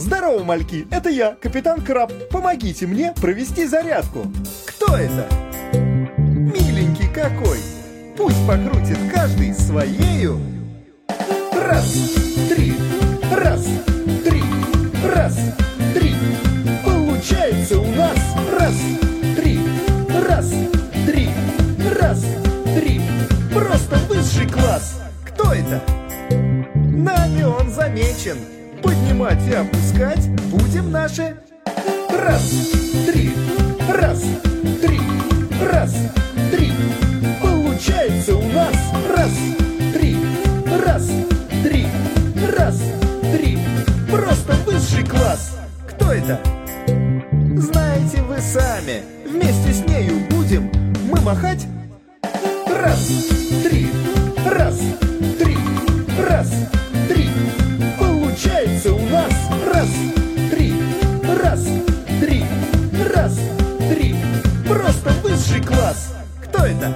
Здорово, мальки, это я, капитан Краб. Помогите мне провести зарядку. Кто это? Миленький какой. Пусть покрутит каждый своею. Раз, три, раз, три, раз, три. Получается у нас раз, три, раз, три, раз, три. Просто высший класс. Кто это? Нами он замечен. Поднимать и опускать будем наши. Раз, три, раз, три, раз, три. Получается у нас раз, три, раз, три, раз, три. Просто высший класс. Кто это? Знаете вы сами. Вместе с нею будем мы махать. Раз, три, раз, три, раз, три. Получается у нас раз, три, раз, три, раз, три. Просто высший класс. Кто это?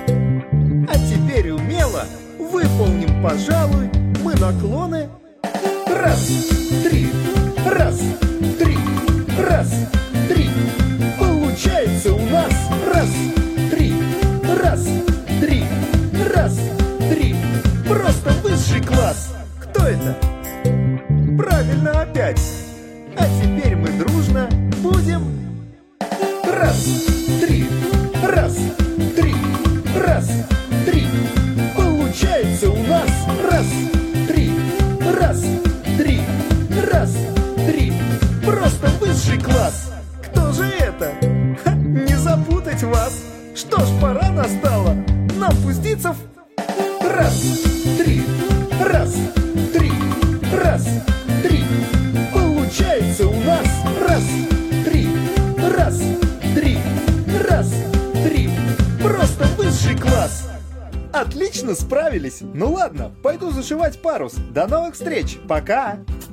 А теперь умело выполним, пожалуй, мы наклоны. Раз, три, раз, три, раз, три. Получается у нас раз, три, раз, три, раз, три. Просто высший класс. Кто это? Правильно опять. А теперь мы дружно будем. Раз, три, раз, три, раз, три. Получается у нас раз, три, раз, три, раз, три. Просто высший класс. Кто же это? Ха, не запутать вас. Что ж, пора настала нам пуститься в... Раз, три, раз, три, раз, три. Получается у нас раз, три, раз, три, раз, три. Просто высший класс. Отлично справились. Ну ладно, пойду зашивать парус. До новых встреч. Пока.